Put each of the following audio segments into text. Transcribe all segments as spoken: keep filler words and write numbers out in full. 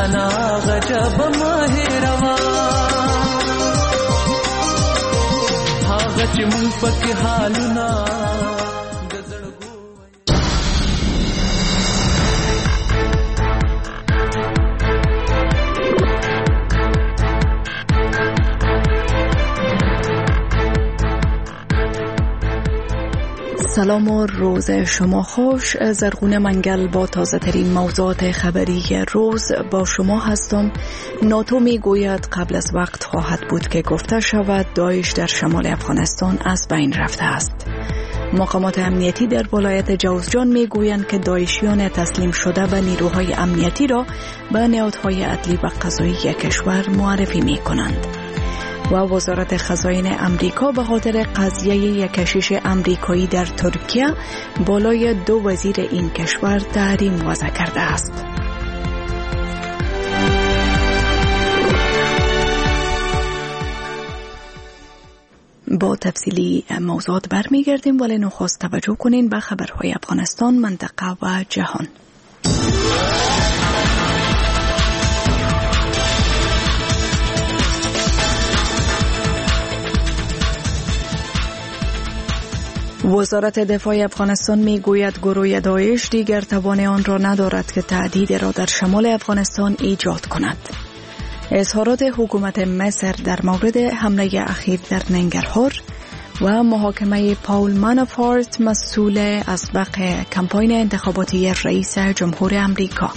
جانا غجب ماهروا هاغه چې مونږ پکې حالونه سلام و روز شما خوش. زرغون منگل با تازه ترین موضوعات خبری روز با شما هستم. ناتو می گوید قبل از وقت خواهد بود که گفته شود داعش در شمال افغانستان از بین رفته است. مقامات امنیتی در ولایت جوزجان می گویند که داعشیان تسلیم شده به نیروهای امنیتی را به نهادهای عدلی و قضایی کشور معرفی می کنند. و وزارت خزاین امریکا به خاطر قضیه یک کشیش امریکایی در ترکیه بالای دو وزیر این کشور تحریم وضع کرده است. با تفصیلی موضوعات برمیگردیم، ولی نخست توجه کنین به خبرهای افغانستان، منطقه و جهان. وزارت دفاع افغانستان می گوید گروه داعش دیگر توان آن را ندارد که تهدید را در شمال افغانستان ایجاد کند. اظهارات حکومت مصر در مورد حمله اخیر در ننگرهار و محاکمه پاول مانافورت مسئول اسبق کمپاین انتخاباتی رئیس جمهور امریکا.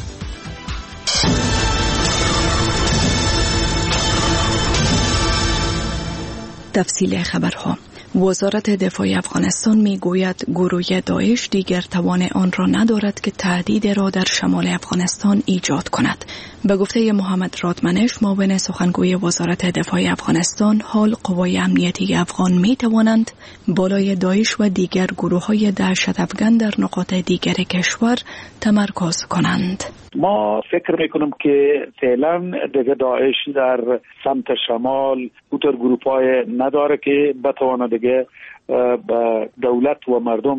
تفصیل خبرها. وزارت دفاع افغانستان می گوید گروه داعش دیگر توان آن را ندارد که تهدید را در شمال افغانستان ایجاد کند. به گفته محمد رادمنش، معاون سخنگوی وزارت دفاع افغانستان، حال قوای امنیتی افغان می توانند بالای داعش و دیگر گروه های دهشت افغان در نقاط دیگر کشور تمرکز کنند. ما فکر میکنم که فعلا دیگه داعش در سمت شمال اوتر گروپ های نداره که بتواند دیگه به دولت و مردم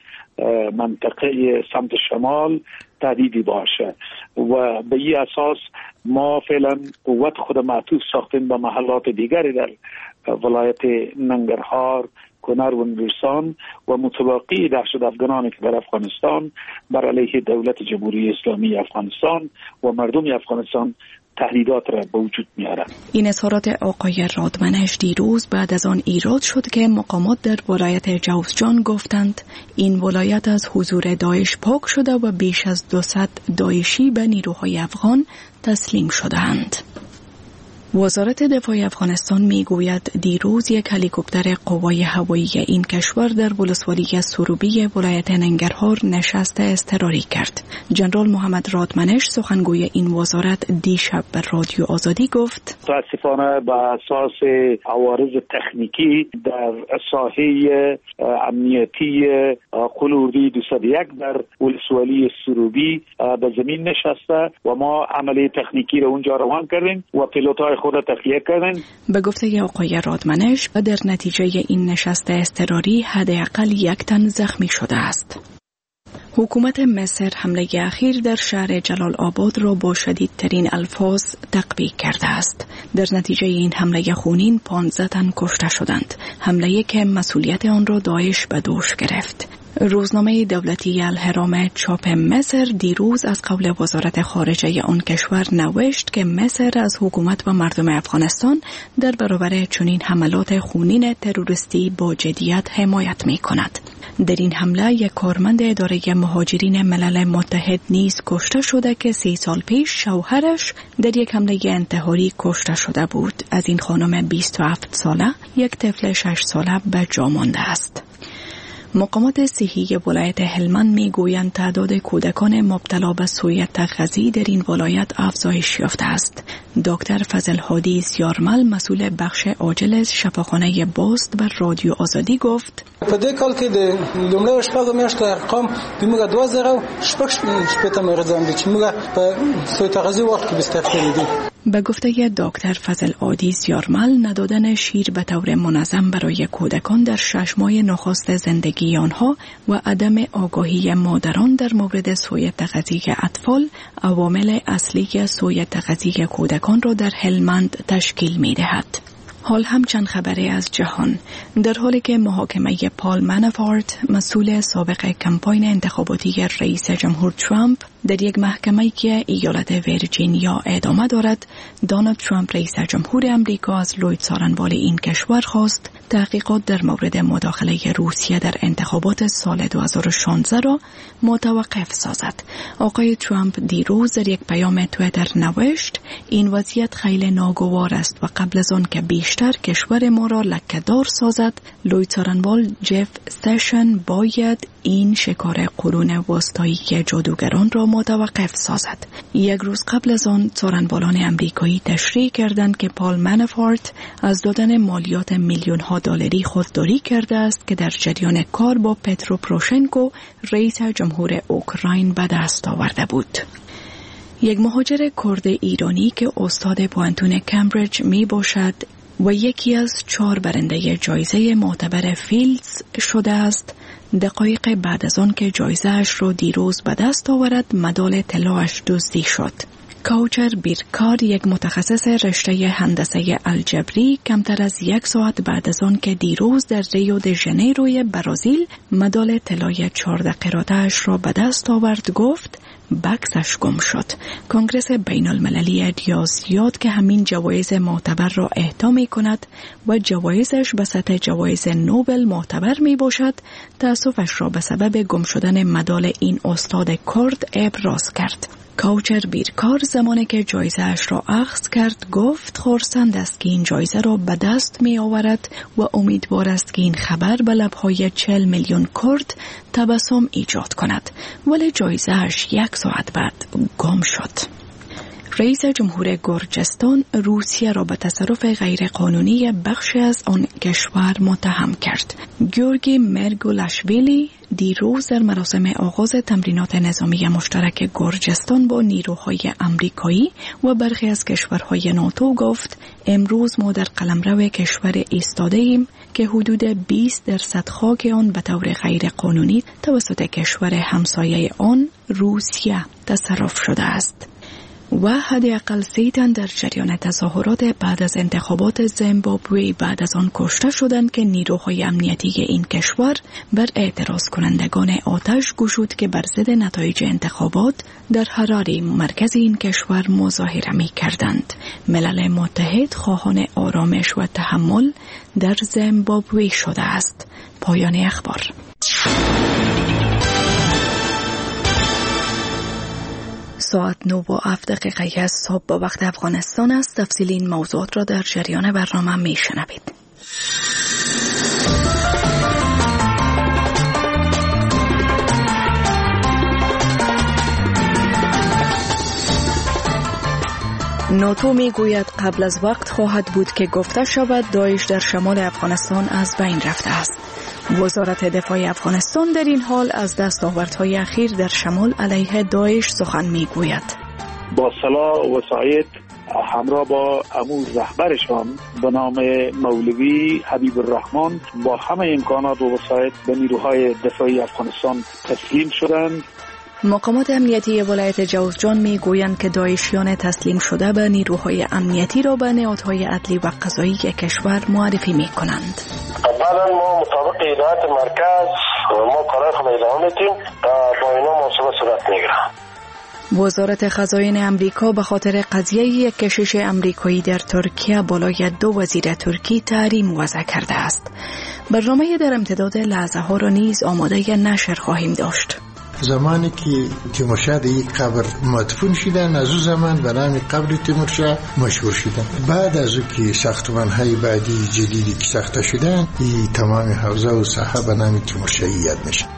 منطقه سمت شمال تهدیدی باشه و به این اساس ما فعلا قوت خود معطوف ساختیم به محلات دیگری در ولایت ننگرهار، کنر و نورستان و متباقی دهشت افغانانی که در افغانستان بر علیه دولت جمهوری اسلامی افغانستان و مردم افغانستان تهدیدات را به وجود میارند. این اظهارات آقای رادمنش دیروز بعد از آن ایراد شد که مقامات در ولایت جوزجان گفتند این ولایت از حضور داعش پاک شده و بیش از دویست داعشی به نیروهای افغان تسلیم شدند. وزارت دفاع افغانستان می گوید دیروز یک هلیکوپتر قوای هوایی این کشور در ولسوالی سروبی ولایت ننگرهار نشست اضطراری کرد. جنرال محمد رادمنش، سخنگوی این وزارت، دیشب به رادیو آزادی گفت متاسفانه به اساس عوارض تکنیکی در ساحه امنیتی قلوردی دویست و یک در ولسوالی سروبی به زمین نشسته و ما عملی تکنیکی را اونجا روان کردیم و پیلوت‌های خود تخلیه کردن. به گفته آقای رادمنش، در نتیجه این نشست اضطراری حداقل یک تن زخمی شده است. حکومت مصر حمله اخیر در شهر جلال آباد را با شدیدترین الفاظ تقبیح کرده است. در نتیجه این حمله خونین پانزده تن کشته شدند. حمله که مسئولیت آن را داعش به دوش گرفت. روزنامه دولتی الهرام چاپ مصر دیروز از قول وزارت خارجه آن کشور نوشت که مصر از حکومت و مردم افغانستان در برابر چنین حملات خونین تروریستی با جدیت حمایت می کند. در این حمله یک کارمند اداره مهاجرین ملل متحد نیز کشته شده که سی سال پیش شوهرش در یک حمله انتحاری کشته شده بود. از این خانم بیست و هفت ساله یک طفل شش ساله به جا مانده است. مقامات صحی ولایت هلمند می گویند تعداد کودکان مبتلا به سوء تغذیه در این ولایت افزایش یافته است. دکتر فضل هادی سیارمل، مسئول بخش عاجل شفاخانه باست، بر رادیو آزادی گفت په دې کال کې د لومړی شپږو میاشتو ارقام د موږ دوه زره شپږ شپېته مریضان دي چې موږ په سوء تغذیه وخت کې بستر کړي دي. به گفته دکتر فضل عادی زیارمل، ندادن شیر به طور منظم برای کودکان در شش ماه نخست زندگی آنها و عدم آگاهی مادران در مورد سوء تغذیه اطفال عوامل اصلی سوء تغذیه کودکان را در هلمند تشکیل می دهد. حال هم چند خبری از جهان. در حالی که محاکمه پال منافورت، مسئول سابق کمپاین انتخاباتی رئیس جمهور ترامپ، در یک محکمه که ایالت ویرجینیا ادامه دارد، دونالد ترامپ رئیس جمهور امریکا از لوید څارنوال این کشور خواست تحقیقات در مورد مداخله روسیه در انتخابات سال دو هزار و شانزده را متوقف سازد. آقای ترامپ دیروز در یک پیام توییتر نوشت: این وضعیت خیلی ناگوار است و قبل از آن که بیشتر کشور ما را لکه‌دار سازد، لوید څارنوال جف سشن باید این شکار قرون وسطایی جادوگران را متوقف سازد. یک روز قبل از آن څارنوالان امریکایی تشریح کردند که پال منافورت از دادن مالیات میلیون ها دلاری خودداری کرده است که در جریان کار با پترو پروشنکو رئیس جمهور اوکراین به دست آورده بود. یک مهاجر کرد ایرانی که استاد پوانتون کمبریج می باشد و یکی از چهار برنده جایزه معتبر فیلدز شده است، دقایق بعد از آن که جایزه اش را دیروز به دست آورد، مدال طلایش دزدی شد. کوچر بیرکار، یک متخصص رشته هندسه الجبری، کمتر از یک ساعت بعد از آن که دیروز در ریو د ژنیروی برزیل مدال طلای چهارده قراته‌اش را به دست آورد، گفت بکسش گم شد. کنگره بین المللی ریاضیات که همین جوایز معتبر را اهدا می کند و جوایزش به سطح جوایز نوبل معتبر می باشد، تأسفش را به سبب گم شدن مدال این استاد کرد ابراز کرد. کوچر بیرکار زمانی که جایزه اش را اخذ کرد گفت خرسند است که این جایزه را به دست می آورد و امیدوار است که این خبر به لبهای چهل میلیون کرد تبسم ایجاد کند، ولی جایزه اش یک ساعت بعد گم شد. رئیس جمهور گرجستان روسیه را به تصرف غیرقانونی بخشی از آن کشور متهم کرد. گیورگی مرگولاشویلی دیروز در مراسم آغاز تمرینات نظامی مشترک گرجستان با نیروهای امریکایی و برخی از کشورهای ناتو گفت: امروز ما در قلمرو کشور ایستاده ایم که حدود بیست درصد خاک آن به طور غیرقانونی توسط کشور همسایه آن روسیه تصرف شده است. و حداقل سی تن در جریان تظاهرات بعد از انتخابات زیمبابوه بعد از آن کشته شدند که نیروهای امنیتی این کشور بر اعتراض کنندگان آتش گشود که بر ضد نتایج انتخابات در حراره مرکز این کشور مظاهره می کردند. ملل متحد خواهان آرامش و تحمل در زیمبابوه شده است. پایان اخبار. ساعت نو و هفت دقیقه از صبح با وقت افغانستان است. تفصیل این موضوعات را در جریان برنامه می شنوید. ناتو می گوید قبل از وقت خواهد بود که گفته شود داعش در شمال افغانستان از بین رفته است. وزارت دفاع افغانستان در این حال از دستاوردهای اخیر در شمال علیه داعش سخن میگوید. با صلاح و سعید همراه با امور رهبرشان به نام مولوی حبیب الرحمن با همه امکانات و وسایل به نیروهای دفاعی افغانستان تسلیم شدند. مقامات امنیتی ولایت جوزجان می گویند که داعشیان تسلیم شده به نیروهای امنیتی را به نهادهای عدلی و قضایی کشور معرفی می کنند. بعدا ما مطابق هدایت مرکز ما کارهای خود ادامه میدیم تا با اینا محاسبه صورت میگیره. وزارت خزاین امریکا به خاطر قضیه یک کشیش امریکایی در ترکیه بالای دو وزیر ترکی تحریم وضع کرده است. برنامه در امتداد لحظه ها را نیز آماده نشر خواهیم داشت. زمانی که تیمورشاه در یک قبر مدفون شدن، از اون زمان به نام قبر تیمورشاه مشهور شدن. بعد از اون که ساختمان‌های بعدی جدیدی که ساخته شدن، این تمام حوزه و ساحه به نام تیمورشاهی یاد میشه.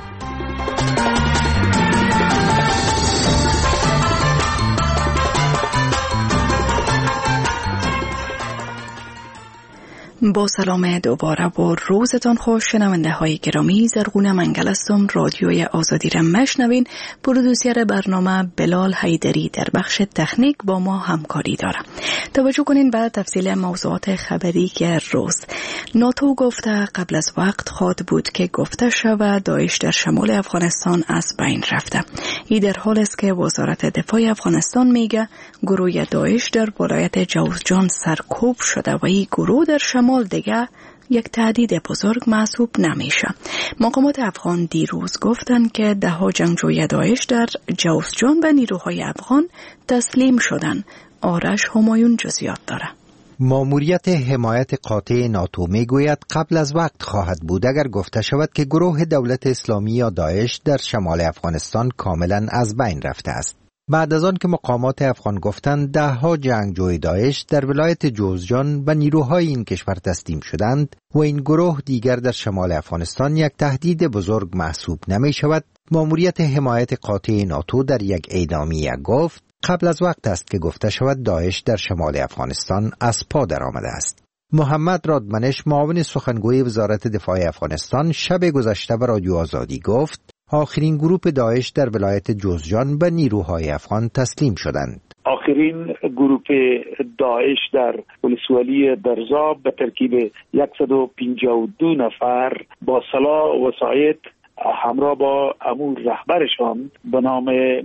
با سلام دوباره با روزتان خوش شنونده های گرامی. زرغونه منگل هستم. رادیوی آزادی را مشنوین. پرودوسر برنامه بلال حیدری در بخش تکنیک با ما همکاری داره. توجه کنین به تفصیل موضوعات خبری که روز ناتو گفته قبل از وقت خواد بود که گفته شود داعش در شمال افغانستان از بین رفته. این در حال است که وزارت دفاع افغانستان میگه گروه داعش در ولایت جوزجان سرکوب شده و این گروه در شمال دیگه یک تهدید بزرگ محسوب نمیشه. مقامات افغان دیروز گفتند که ده ها جنگجوی داعش در جوزجان به نیروهای افغان تسلیم شدن. آرش همایون جزئیات داره. ماموریت حمایت قاطع ناتو میگوید قبل از وقت خواهد بود اگر گفته شود که گروه دولت اسلامی یا داعش در شمال افغانستان کاملا از بین رفته است. بعد از آن که مقامات افغان گفتند ده ها جنگجوی داعش در ولایت جوزجان به نیروهای این کشور تسلیم شدند و این گروه دیگر در شمال افغانستان یک تهدید بزرگ محسوب نمی شود، ماموریت حمایت قاطع ناتو در یک اعلامیه گفت قبل از وقت است که گفته شود داعش در شمال افغانستان از پا در آمده است. محمد رادمنش معاون سخنگوی وزارت دفاع افغانستان شب گذشته به رادیو آزادی گفت آخرین گروه داعش در ولایت جوزجان به نیروهای افغان تسلیم شدند. آخرین گروه داعش در ولسوالی درزاب به ترکیب صد و پنجاه و دو نفر با سلاح و وسایط همراه با امور رهبرشان به نام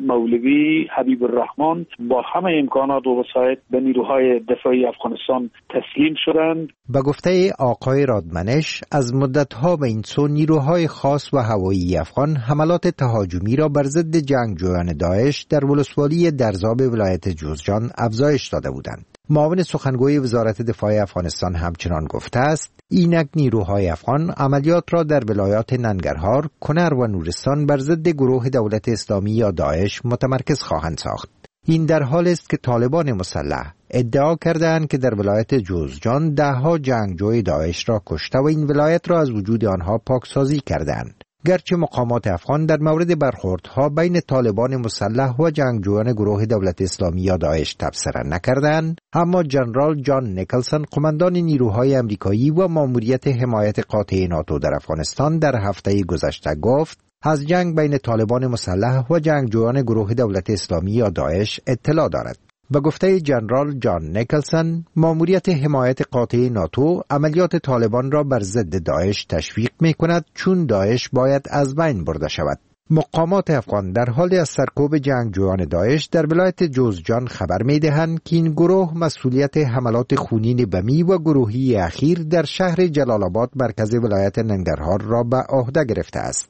مولوی حبیب الرحمن با همه امکانات و وسایط به نیروهای دفاعی افغانستان تسلیم شدند. به گفته آقای رادمنش از مدتها به این سو نیروهای خاص و هوایی افغان حملات تهاجمی را بر ضد جنگجویان داعش در ولسوالی درزاب ولایت جوزجان افزایش داده بودند. معاون سخنگوی وزارت دفاع افغانستان همچنان گفته است اینک نیروهای افغان عملیات را در ولایات ننگرهار، کنر و نورستان بر ضد گروه دولت اسلامی یا داعش متمرکز خواهند ساخت. این در حال است که طالبان مسلح ادعا کردند که در ولایت جوزجان ده ها جنگجوی داعش را کشته و این ولایت را از وجود آنها پاکسازی کردند. گرچه مقامات افغان در مورد برخوردها بین طالبان مسلح و جنگجویان گروه دولت اسلامی یا داعش تبصره نکردند، اما جنرال جان نیکلسن قماندان نیروهای امریکایی و ماموریت حمایت قاطع ناتو در افغانستان در هفته گذشته گفت از جنگ بین طالبان مسلح و جنگجویان گروه دولت اسلامی یا داعش اطلاع دارد. به گفته جنرال جان نیکلسن، ماموریت حمایت قاطع ناتو عملیات طالبان را بر ضد داعش تشویق می کند چون داعش باید از بین برده شود. مقامات افغان در حال از سرکوب جنگجویان داعش در ولایت جوزجان خبر می دهند که این گروه مسئولیت حملات خونین بمی و گروهی اخیر در شهر جلال آباد مرکز ولایت ننگرهار را به عهده گرفته است.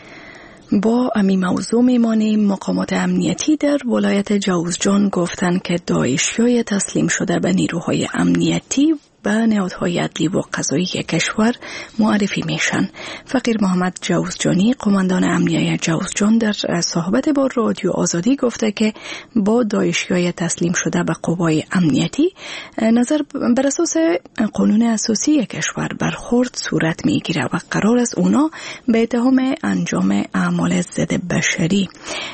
با امی موضوع میمانیم. مقامات امنیتی در ولایت جوزجان گفتند که داعشیای تسلیم شده به نیروهای امنیتی به نهادهای عدلی و قضایی کشور معرفی میشن. فقیر محمد جوزجانی قماندان امنیه جوزجان در صحبت با رادیو آزادی گفته که با داعشیای تسلیم شده به قوای امنیتی نظر بر اساس قانون اساسی کشور برخورد صورت میگیره و قرار است اونا به اتهام انجام اعمال ضد بشری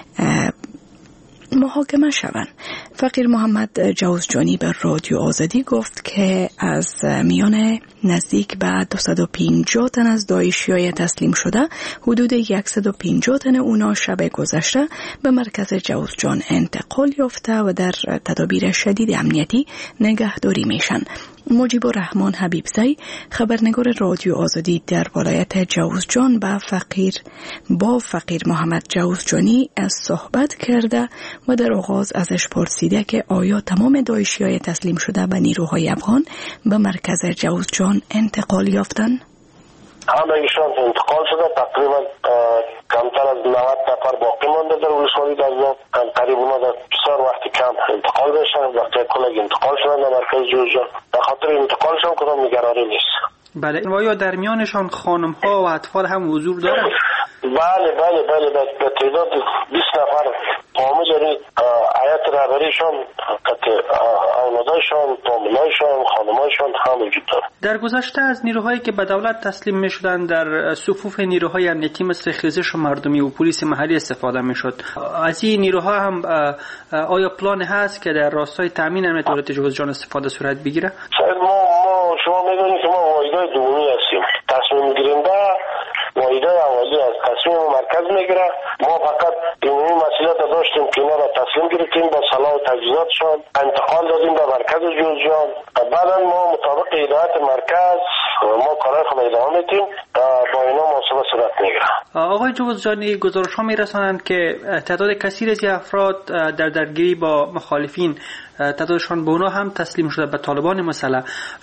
محاکمه شوند. فقیر محمد جوزجانی به رادیو آزادی گفت که از میان نزدیک به دویست و پنجاه تن از داعشیای تسلیم شده حدود صد و پنجاه تن اونا شب گذشته به مرکز جوزجان انتقال یافته و در تدابیر شدید امنیتی نگهداری میشن. مجیب الرحمن حبیبزی خبرنگار رادیو آزادی در ولایت جوزجان با فقیر با فقیر محمد جوزجانی از صحبت کرده و در آغاز ازش پرسیده که آیا تمام داعشیای تسلیم شده به نیروهای افغان به مرکز جوزجان انتقال یافتند؟ همه ایشان انتقال شده. تقریبا کمتر از نود نفر باقی مانده در ولسوالی درزاب. قریب اونا در بسیار وقتی کم انتقال بشن. وقتی کلگ انتقال شدن در مرکز جوزجان. به خاطر انتقالشان کدام نگرانی نیست. بله، و یا در میانشان خانم ها و اطفال هم حضور دارند؟ بله بله بله به تعداد بیست نفر قامه داریم. هیئت رهبریشان، اولادایشان، فامیلایشان، خانمایشان هم وجود داره. در گذشته از نیروهایی که به دولت تسلیم می شدن در صفوف نیروهای امنیتی مثل خیزش مردمی و پلیس محلی استفاده می شد. از این نیروها هم آیا پلان هست که در راستای تامین امنیت دولت جوزجان استفاده صورت بگیره؟ شاید ما ما شما میدونید که ما واحدهای دومی هستیم. تصمیم گیرنده واحدهای اولی است. تصمیم مرکز میگیره. ما فقط این مسئولیت داشتیم که اینا را تصمیم گرفتیم، با صلاح و تجهیزاتشان انتقال دادیم به مرکز جوزجان. بعدا ما مطابق هدایت مرکز ما کارهای خود ادامه میدیم، با اینا محاسبه صورت میگیره. آقای جوزجانی، گزارش ها میرسانند که تعداد کثیر از افراد در درگیری با مخالفین تعدادشان به اونا هم تسلیم شده به طالبان مسلح.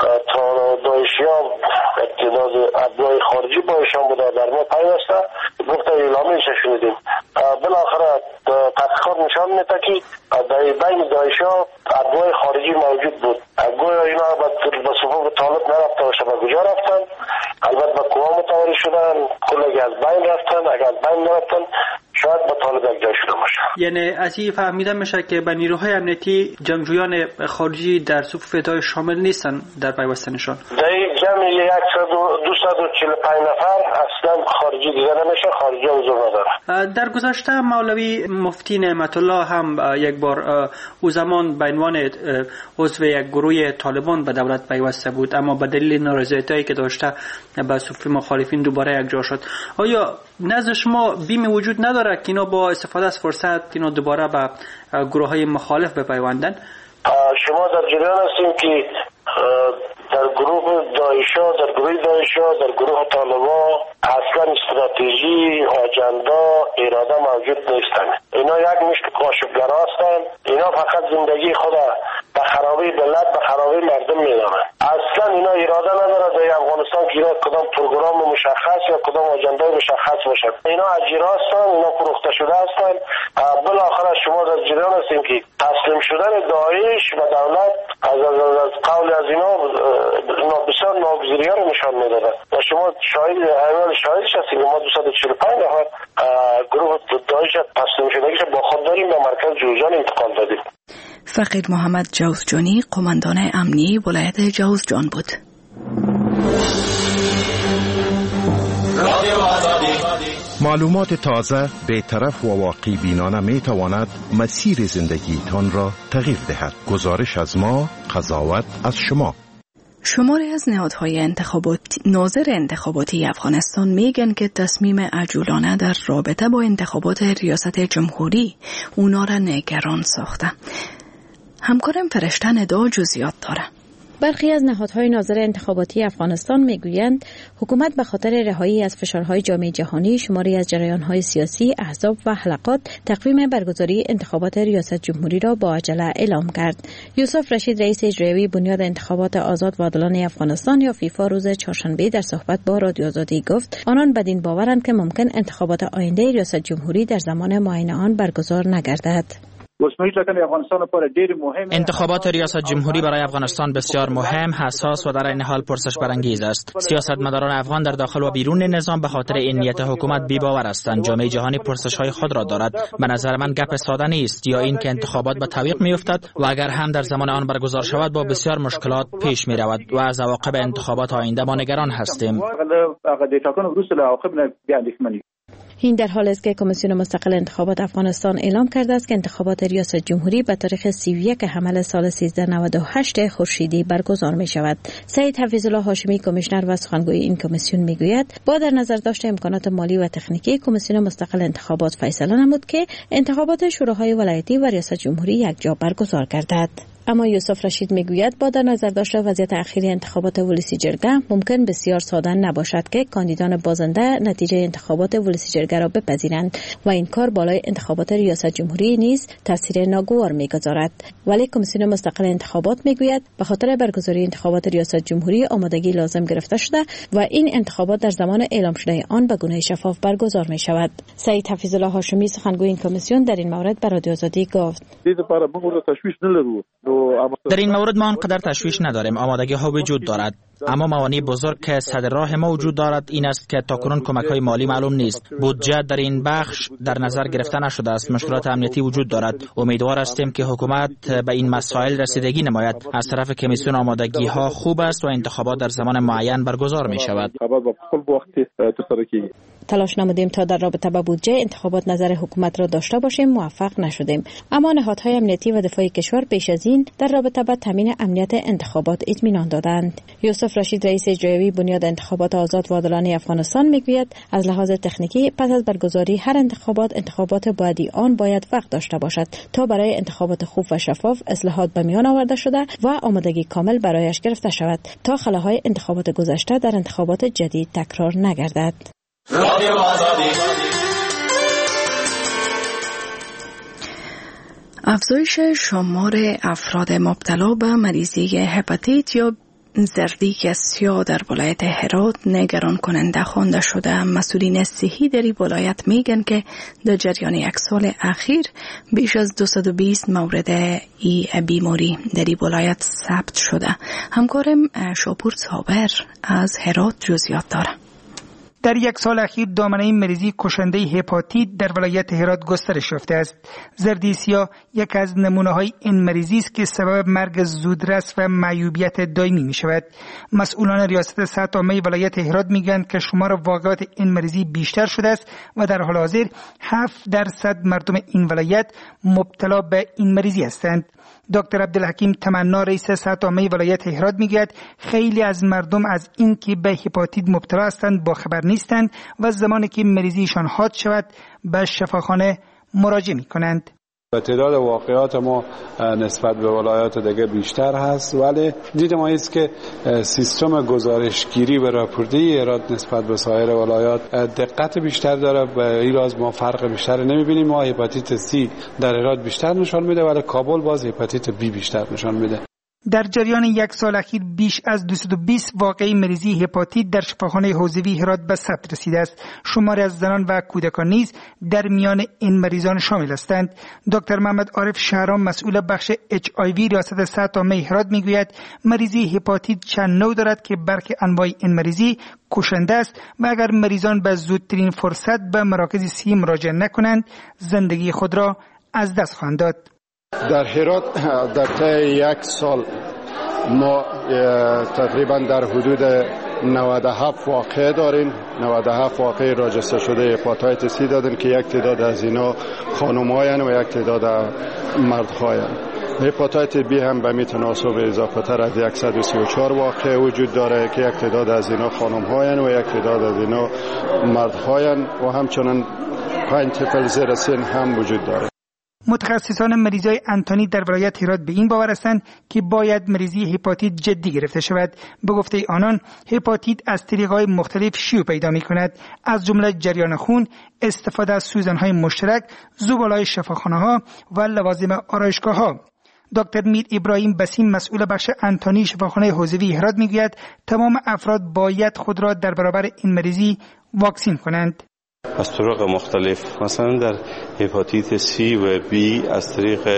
داعشیان تعداد ابنای خارجی با ایشان بوده، در ما پیوسته گفته اعلامیه‌اش شنیدیم. بالاخره تحقیقات نشان میده که در بین داعشی‌ها ابنای خارجی موجود بود. گویا اینا به صفوف طالب نرفته باشه، به کجا رفتن؟ البته به کوه متواری شدن، کلگی از بین رفتن. اگر از بین نرفتن شاید به طالب یک جای شده باشه. یعنی از این فهمیده میشه که به نیروهای امنیتی جنگجویان خارجی در صفوف داعش شامل نیستن در پیوستنشان. در این جمع دویست و چهل و پنج نفر اصلا خارجی دیده نمیشه، خارجی حضور نداره. در گذشته مولوی مفتی نعمت الله هم یک بار او زمان به عنوان عضو یک گروه طالبان به دولت پیوسته بود، اما به دلیل نارضایتی‌هایی که داشته به صفوف مخالفین دوباره یک جا شد. آیا نزد شما بیم وجود نداره که اینا با استفاده از فرصت اینا دوباره به گروه های مخالف بپیوندن؟ شما در جریان هستیم که در گروه داعش‌ها، در گروه داعش‌ها، در گروه طالبان اصلا استراتژی، آجندا، اراده موجود نیستن. اینا یک مشت قاشق‌گرا هستن. اینا فقط زندگی خود به خرابی ملت، به خرابی مردم میدونن. اصلا اینا اراده نداره در افغانستان که اینا کدام پروگرام مشخص یا کدام آجنده مشخص باشه. اینا اجرا هستن، اینا فروخته شده هستن. بالاخره شما در جریان هستین که تسلیم شدن داعش و دولت از از قول از اینا اینا بسیار ناگزیری رو نشان میداده و شما شاهد اول شاهدش هستید. ما دویست و چهل و پنج نفر گروه داعش تسلیم شدگیش با خود داریم به مرکز جوزجان انتقال دادیم. فقید محمد جوزجانی قماندان امنی ولایت جوزجان بود. معلومات تازه، بی‌طرف و واقعی بینانه می تواند مسیر زندگیتان را تغییر دهد. گزارش از ما، قضاوت از شما. شماری از نهادهای انتخاباتی ناظر انتخاباتی افغانستان میگن که تصمیم عجولانه در رابطه با انتخابات ریاست جمهوری اونا را نگران ساخته. همکارم فرشته ندا جزئیات داره. برخی از نهادهای ناظر انتخاباتی افغانستان میگویند حکومت به خاطر رهایی از فشارهای جامعه جهانی شماری از جریانهای سیاسی، احزاب و حلقات تقویم برگزاری انتخابات ریاست جمهوری را با عجله اعلام کرد. یوسف رشید رئیس اجرایی بنیاد انتخابات آزاد و عادلانه افغانستان یا فیفا روز چهارشنبه در صحبت با رادیو آزادی گفت آنان بدین باورند که ممکن انتخابات آینده ریاست جمهوری در زمان معین آن برگزار نگردد. انتخابات ریاست جمهوری برای افغانستان بسیار مهم، حساس و در این حال پرسش برانگیز است. سیاستمداران افغان در داخل و بیرون نظام به خاطر این نیت حکومت بی‌باور هستند. جامعه جهانی پرسش‌های خود را دارد. به نظر من گپ ساده نیست، یا این که انتخابات به تعویق می‌افتد و اگر هم در زمان آن برگزار شود با بسیار مشکلات پیش می‌رود و از عواقب انتخابات آینده ما نگران هستیم. این در حال است که کمیسیون مستقل انتخابات افغانستان اعلام کرده است که انتخابات ریاست جمهوری به تاریخ سی و یک حمل سال سیزده نود و هشت خورشیدی برگزار می شود. سید حفیظ الله هاشمی کمیشنر و سخنگوی این کمیسیون می گوید با در نظر داشت امکانات مالی و تکنیکی کمیسیون مستقل انتخابات فیصله نمود که انتخابات شوراهای ولایتی و ریاست جمهوری یک جا برگزار گردد. اما یوسف رشید میگوید با در نظر داشته وضعیت اخیری انتخابات ولسی جرگه ممکن بسیار ساده نباشد که کاندیدان بازنده نتیجه انتخابات ولسی جرگه را بپذیرند و این کار بالای انتخابات ریاست جمهوری نیز تاثیر ناگوار میگذارد. ولی کمیسیون مستقل انتخابات میگوید به خاطر برگزاری انتخابات ریاست جمهوری آمادگی لازم گرفته شده و این انتخابات در زمان اعلام شده آن به گونه شفاف برگزار می شود. سید حفیظ الله هاشمی سخنگوی این کمیسیون در این مورد به رادیو آزادی گفت در این مورد ما آنقدر تشویش نداریم. آمادگی ها وجود دارد، اما موانع بزرگ که صدر راه ما وجود دارد این است که تاکنون کمک های مالی معلوم نیست. بودجه در این بخش در نظر گرفته نشده است. مشکلات امنیتی وجود دارد. امیدوار هستیم که حکومت به این مسائل رسیدگی نماید. از طرف کمیسیون آمادگی ها خوب است و انتخابات در زمان معین برگزار می شود. تلاش نمودیم تا در رابطه با بودجه انتخابات نظر حکومت را داشته باشیم، موفق نشدیم. اما نهادهای امنیتی و دفاعی کشور پیش از این در رابطه با تامین امنیت انتخابات اطمینان دادند. یوسف رشید رئیس اجرایی بنیاد انتخابات آزاد و عادلانه افغانستان میگوید از لحاظ تکنیکی پس از برگزاری هر انتخابات انتخابات بعدی آن باید وقت داشته باشد تا برای انتخابات خوب و شفاف اصلاحات به میان آورده شده و آمادگی کامل برایش گرفته شود تا خلاهای انتخابات گذشته در انتخابات جدید تکرار نگردد. افزایش شمار افراد مبتلا به مریضی هپاتیت یا زردی سیاه در ولایت هرات نگران کننده خوانده شده. مسئولین صحی در این ولایت میگن که در جریان یک سال اخیر بیش از دویست و بیست مورد ای بیماری در این ولایت ثبت شده. همکارم شاپور صابر از هرات جزئیات داره. در یک سال اخیر دامنه مریضی کشنده هپاتیت در ولایت هرات گسترش یافته است. زردی سیاه یک از نمونه‌های این مریضی است که سبب مرگ زودرس و معیوبیت دائمی می شود. مسئولان ریاست صحت عامه ولایت هرات میگن که شمار واقعات این مریضی بیشتر شده است و در حال حاضر هفت درصد مردم این ولایت مبتلا به این مریضی هستند. دکتر عبدالحکیم تمنا رئیس صحت عامه ولایت هرات میگوید خیلی از مردم از این که به هپاتیت مبتلا هستند با خبر نیستند و زمانی که مریضیشان حاد شود به شفاخانه مراجعه میکنند. تعداد واقعات ما نسبت به ولایات دیگه بیشتر هست، ولی دید ما است که سیستم گزارشگیری و راپوردهی هرات نسبت به سایر ولایات دقت بیشتر داره. به این راز ما فرق بیشتر نمیبینیم. ما هپاتیت سی در هرات بیشتر نشان میده ولی کابل باز هپاتیت بی بیشتر نشان میده. در جریان یک سال اخیر بیش از دویست و بیست واقعه مریضی هپاتیت در شفاخانه حوزوی هرات به ثبت رسیده است. شماری از زنان و کودکان نیز در میان این مریضان شامل هستند. دکتر محمد عارف شهرام مسئول بخش اچ آی وی ریاست صحت عامه هرات میگوید مریضی هپاتیت چند نوع دارد که برخی انواع این مریضی کشنده است و اگر مریضان به زودترین فرصت به مراکز صحی مراجعه نکنند زندگی خود را از دست خواهند داد. در هرات در طی یک سال ما تقریبا در حدود نود و هفت واقعه داریم. نود و هفت واقعه راجسته شده هپاتیت سی دادیم که یک تعداد از اینا خانم‌هاین و یک تعداد مردهاین. هپاتیت بی هم به می تناسب اضافه تر از صد و سی و چهار واقعه وجود داره که یک تعداد از اینا خانم‌هاین و یک تعداد از اینا مردهاین و همچنان پنج طفل زیر سن هم وجود داره. متخصصان مریضی انتانی در ولایت هرات به این باور هستند که باید مریضی هپاتیت جدی گرفته شود. به گفته آنان هپاتیت از طریق‌های مختلف شیوع پیدا می‌کند، از جمله جریان خون، استفاده از سوزن‌های مشترک، زباله‌های شفاخانه‌ها و لوازم آرایشگاه‌ها. دکتر میر ابراهیم بسیم مسئول بخش انتانی شفاخانه حوزوی هرات میگوید تمام افراد باید خود را در برابر این مریضی واکسین کنند. از طرق مختلف، مثلا در هپاتیت سی و بی از طریق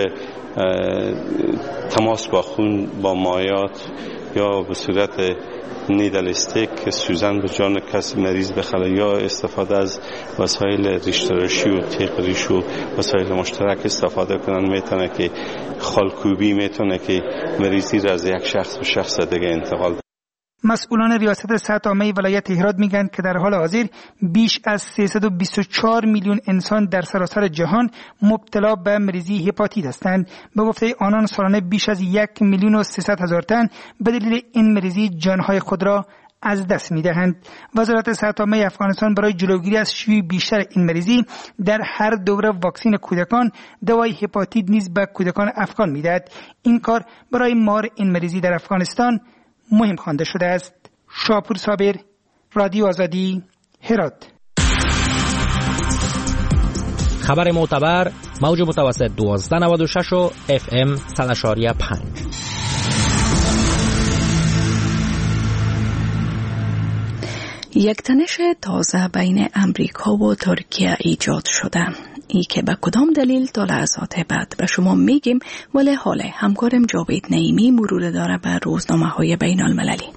تماس با خون با مایات یا به صورت نیدل استیک که سوزن به جان کسی مریض بخوره یا استفاده از وسایل ریشتراشی و تیغ ریش و وسایل مشترک استفاده کنن میتونه که خالکوبی میتونه که مریضی را از یک شخص به شخص دیگه انتقال ده. مسئولان ریاست صحت عامه ولایت هرات میگن که در حال حاضر بیش از سیصد و بیست و چهار میلیون انسان در سراسر جهان مبتلا به مریضی هپاتیت هستند. به گفته آنان سالانه بیش از یک میلیون و سیصد هزار تن به دلیل این مریضی جانهای خود را از دست میدهند. وزارت صحت عامه افغانستان برای جلوگیری از شیوع بیشتر این مریضی در هر دوره واکسین کودکان دوای هپاتیت نیز به کودکان افغان میدهد. این کار برای مهار این مریضی در افغانستان مهم خوانده شده است. شاپور صابر، رادیو آزادی، هرات. خبر معتبر، موج متوسط دوازده نود و شش و اف ام صد و پنج. یک تنش تازه بین امریکا و ترکیه ایجاد شده. ای که به کدام دلیل تا لحظات بعد به شما میگیم، ولی حالا همکارم جاوید نعیمی مرور داره به روزنامه های بین المللی.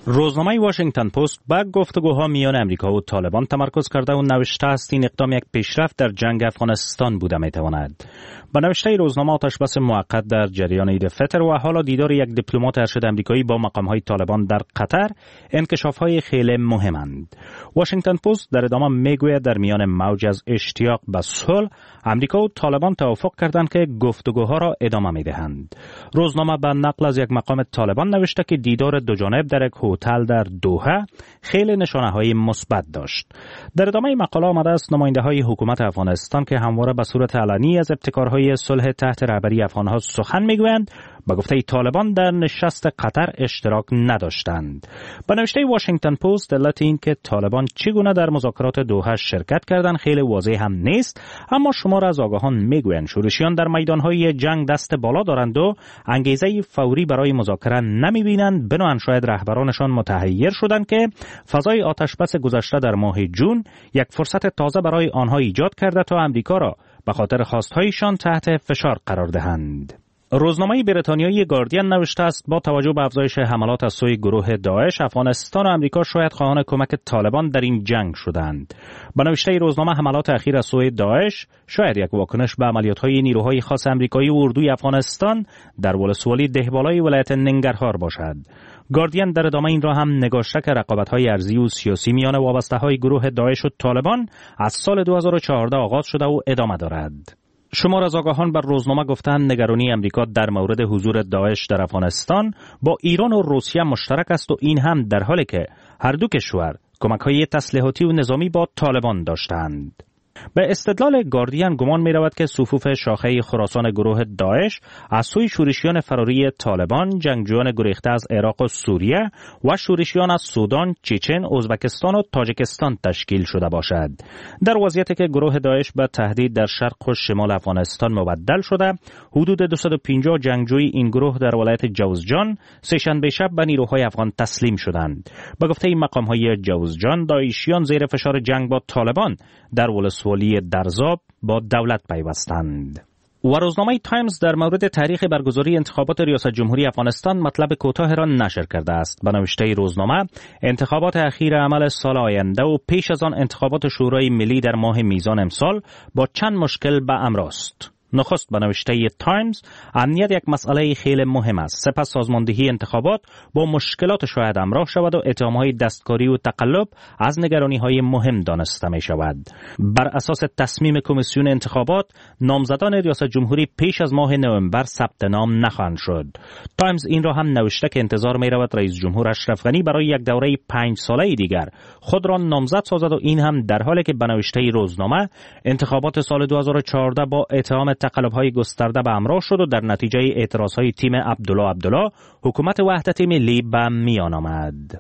روزنامه واشنگتن پست با گفتگوها میان امریکا و طالبان تمرکز کرده و نوشته است این اقدام یک پیشرفت در جنگ افغانستان بوده میتواند. با نوشته روزنامه آتشبس موقت در جریان عید فطر و حالا دیدار یک دیپلمات ارشد امریکایی با مقامهای طالبان در قطر انکشافهای خیلی مهمند. واشنگتن پست در ادامه میگوید در میان موج از اشتیاق به صلح امریکا و طالبان توافق کردند که گفتگوها را ادامه میدهند. روزنامه با نقل از یک مقام طالبان نوشته که دیدار دو جانب در یک هتل در دوحه خیلی نشانه‌های مثبت داشت. در ادامه مقاله آمده است نماینده‌های حکومت افغانستان که همواره به صورت علنی از ابتکارهای صلح تحت رهبری افغان‌ها سخن میگویند با گفته طالبان در نشست قطر اشتراک نداشتند. با نوشته واشنگتن پست علت این که طالبان چگونه در مذاکرات دوحه شرکت کردند خیلی واضح هم نیست، اما شمار از آگاهان میگویند شورشیان در میدانهای جنگ دست بالا دارند و انگیزه فوری برای مذاکره نمیبینند. بنابراین شاید رهبرانشان متحیر شدند که فضای آتشبس گذشته در ماه جون یک فرصت تازه برای آنها ایجاد کرده تا امریکا را به خاطر خواستهایشان تحت فشار قرار دهند. روزنامه بریتانیایی گاردین نوشته است با توجه به افزایش حملات از سوی گروه داعش، افغانستان و امریکا شاید خواهان کمک طالبان در این جنگ شدند. با نوشته روزنامه حملات اخیر از سوی داعش شاید یک واکنش به عملیات‌های نیروهای خاص امریکایی و اردوی افغانستان در ولسوالی دهبالای ولایت ننگرهار باشد. گاردین در ادامه این را هم نگاشته که رقابت‌های ارضی و سیاسی میان وابسته‌های گروه داعش و طالبان از سال دو هزار و چهارده آغاز شده و ادامه دارد. شمار از آگاهان بر روزنامه گفتند نگرانی امریکا در مورد حضور داعش در افغانستان با ایران و روسیه مشترک است و این هم در حالی که هر دو کشور کمک‌های تسلیحاتی و نظامی با طالبان داشتند. به استدلال گاردین گمان می رود که صفوف شاخه خراسان گروه داعش از سوی شورشیان فراری طالبان، جنگجویان گریخته از عراق و سوریه و شورشیان از سودان، چچن، ازبکستان و تاجیکستان تشکیل شده باشد. در وضعیتی که گروه داعش به تهدید در شرق و شمال افغانستان مبدل شده، حدود دویست و پنجاه جنگجوی این گروه در ولایت جوزجان سه‌شنبه شب به نیروهای افغان تسلیم شدند. به گفته مقام‌های جوزجان، داعشیان زیر فشار جنگ با طالبان در ولسوالی درزاب با دولت پیوستند. و روزنامه تایمز در مورد تاریخ برگزاری انتخابات ریاست جمهوری افغانستان مطلب کوتاه را نشر کرده است. به نوشته روزنامه انتخابات اخیر عمل سال آینده و پیش از آن انتخابات شورای ملی در ماه میزان امسال با چند مشکل به همراه است. نخست به نوشته تایمز امنیت یک مسئله خیلی مهم است. سپس سازماندهی انتخابات با مشکلات شاید همراه شود و اتهامهای دستکاری و تقلب از نگرانی‌های مهم دانسته می شود. بر اساس تصمیم کمیسیون انتخابات نامزدان ریاست جمهوری پیش از ماه نوامبر ثبت نام نخواهند شد. تایمز این را هم نوشته که انتظار می رود رئیس جمهور اشرف غنی برای یک دوره پنج ساله دیگر خود را نامزد سازد و این هم در حالی که به نوشته روزنامه انتخابات سال دو هزار و چهارده با اتهام تقلب‌های گسترده به همراه شد و در نتیجه اعتراض‌های تیم عبدالله عبدالله حکومت وحدت ملی به میان آمد.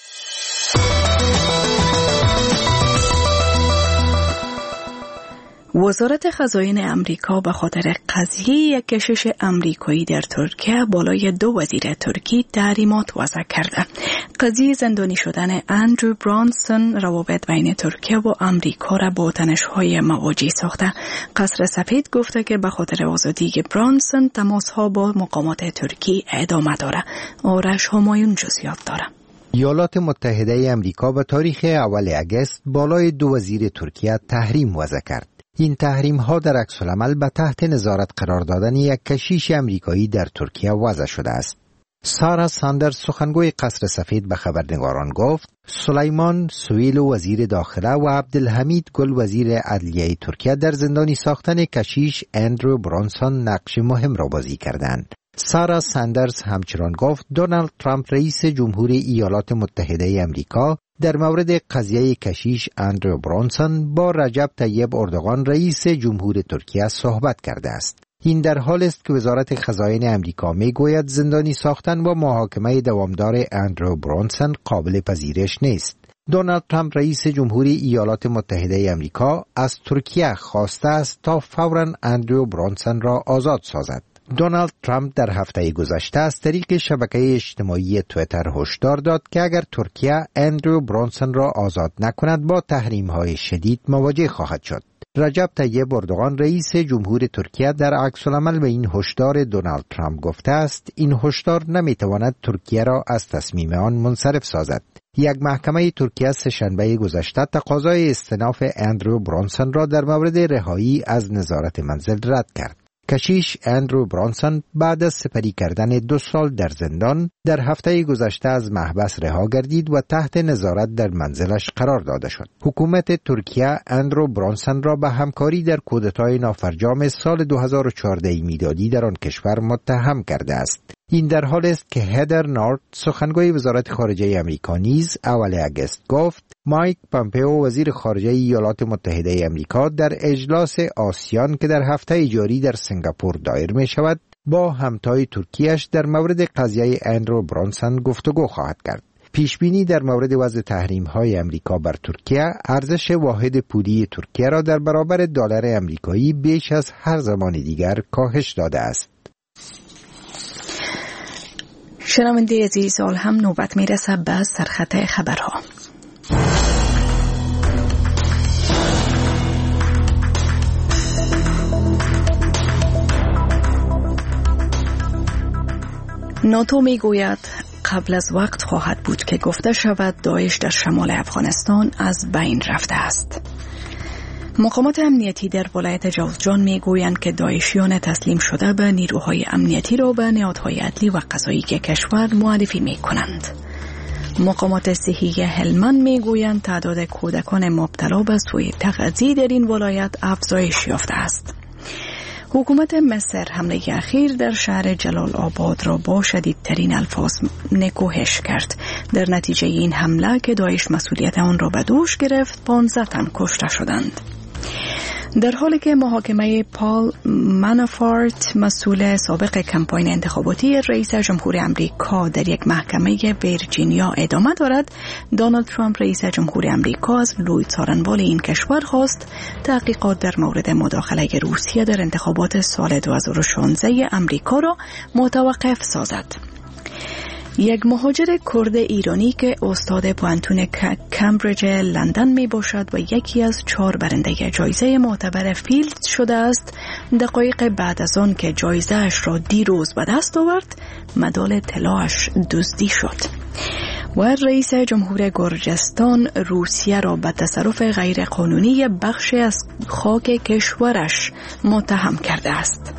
وزارت خزاین امریکا به خاطر قضیه یک کشیش امریکایی در ترکیه بالای دو وزیر ترکی تحریمات وضع کرده. قضیه زندانی شدن اندرو برانسون روابط بین ترکیه و امریکا را با تنش‌های مواجه ساخته. قصر سفید گفته که به خاطر آزادی برانسون تماس‌ها با مقامات ترکی ادامه داره. آرش همایون جزئیات داره. ایالات متحده امریکا به تاریخ اول اگست بالای دو وزیر ترکیه تحریم وضع کرد. این تحریم ها در عکس العمل به تحت نظارت قرار دادن یک کشیش امریکایی در ترکیه وضع شده است. سارا ساندرز سخنگوی قصر سفید به خبرنگاران گفت سلیمان سویلو وزیر داخله و عبدالحمید گل وزیر عدلیه ترکیه در زندانی ساختن کشیش اندرو برانسون نقش مهم را بازی کردند. سارا ساندرز همچنان گفت دونالد ترامپ رئیس جمهوری ایالات متحده امریکا در مورد قضیه کشیش اندرو برانسون با رجب طیب اردوغان رئیس جمهور ترکیه صحبت کرده است. این در حال است که وزارت خزاین امریکا میگوید زندانی ساختن و محاکمه دوامدار اندرو برانسون قابل پذیرش نیست. دونالد ترامپ رئیس جمهوری ایالات متحده امریکا از ترکیه خواسته است تا فوراً اندرو برانسون را آزاد سازد. دونالد ترامپ در هفته گذشته از طریق شبکه اجتماعی توییتر هشدار داد که اگر ترکیه اندرو برانسون را آزاد نکند با تحریم‌های شدید مواجه خواهد شد. رجب طیب اردوغان رئیس جمهور ترکیه در عکس العمل به این هشدار دونالد ترامپ گفته است این هشدار نمیتواند ترکیه را از تصمیم آن منصرف سازد. یک محکمه ترکیه سه‌شنبه گذشته تقاضای استئناف اندرو برانسون را در مورد رهایی از نظارت منزل رد کرد. کشیش اندرو برانسون بعد از سپری کردن دو سال در زندان در هفته گذشته از محبس رها گردید و تحت نظارت در منزلش قرار داده شد. حکومت ترکیه اندرو برانسون را به همکاری در کودتای نافرجام سال دو هزار و چهارده میلادی در آن کشور متهم کرده است. این در حال است که هدر نارت سخنگوی وزارت خارجه آمریکا نیز اول اگست گفت مایک پامپئو وزیر خارجه ایالات متحده آمریکا در اجلاس آسیان که در هفته جاری در سنگاپور دایر می شود با همتای ترکیهش در مورد قضیه اندرو برانسون گفتگو خواهد کرد. پیشبینی در مورد وضع تحریم‌های آمریکا بر ترکیه ارزش واحد پولی ترکیه را در برابر دلار آمریکایی بیش از هر زمان دیگر کاهش داده است. شنونده عزیز، سال هم نوبت میرسه به سرخط خبرها. ناتو میگوید قبل از وقت خواهد بود که گفته شود داعش در شمال افغانستان از بین رفته است. مقامات امنیتی در ولایت جوزجان میگویند که داعشیان تسلیم شده به نیروهای امنیتی را به نهادهای عدلی و قضایی کشور معرفی میکنند. مقامات صحی هلمند میگویند تعداد کودکان مبتلا به سوء تغذیه در این ولایت افزایش یافته است. حکومت مصر حمله اخیر در شهر جلال آباد را با شدیدترین الفاظ نکوهش کرد. در نتیجه این حمله که داعش مسئولیت آن را به دوش گرفت، پانزده تن کشته شدند. در حالی که محاکمه پال منافورت مسئول سابق کمپاین انتخاباتی رئیس جمهور امریکا در یک محکمه ویرجینیا ادامه دارد، دونالد ترامپ رئیس جمهور امریکا از لوی څارنوال این کشور خواست تحقیقات در مورد مداخله روسیه در انتخابات سال دو هزار و شانزده امریکا را متوقف سازد. یک مهاجر کرد ایرانی که استاد پوانتون کمبریج لندن می باشد و یکی از چهار برنده جایزه معتبر فیلد شده است، دقایق بعد از آن که جایزه اش را دیروز به دست آورد، مدال طلایش دزدی شد و رئیس جمهور گرجستان روسیه را به تصرف غیرقانونی بخشی از خاک کشورش متهم کرده است.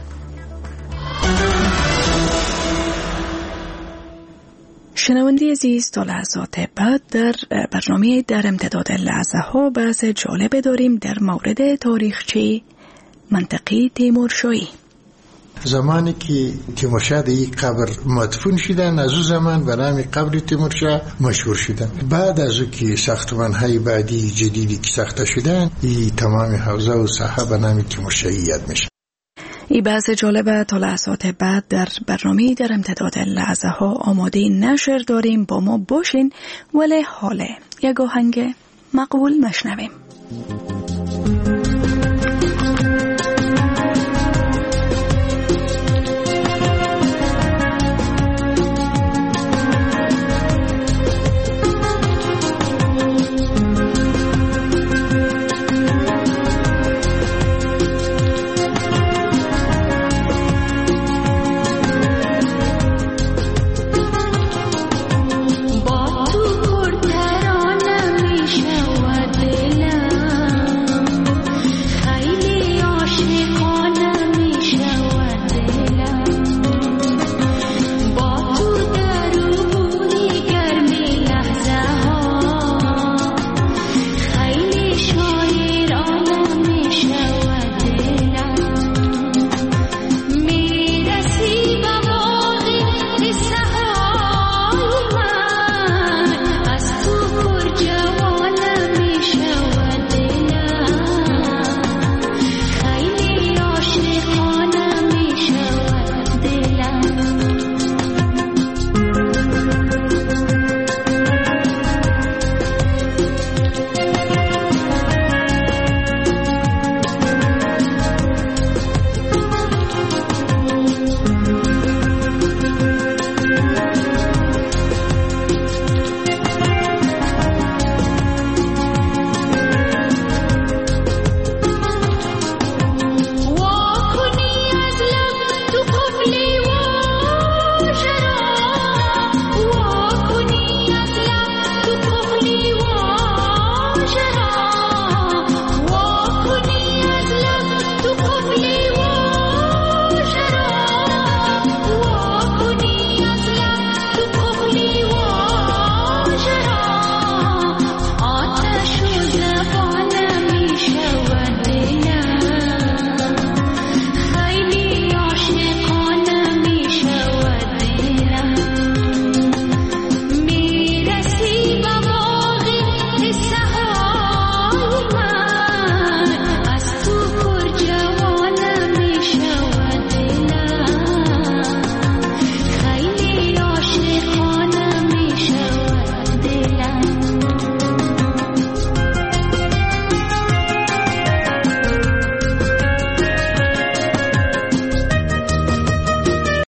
شنونده عزیز، تا لحظات بعد در برنامه در امتداد لحظه ها بحث جالب داریم در مورد تاریخچه منطقه تیمورشاهی. زمانی که تیمورشاه در یک قبر مدفون شدن، از اون زمان به نام قبر تیمورشاه مشهور شدن. بعد از اون که ساختمان‌های بعدی جدیدی که ساخته شدن، این تمام حوزه و ساحه به نام تیمورشاهی یاد میشه. این بحث جالب تا لحظات بعد در برنامه در امتداد لحظه ها آماده نشر داریم. با ما باشین، ولی حاله یک آهنگ مقبول مشنویم.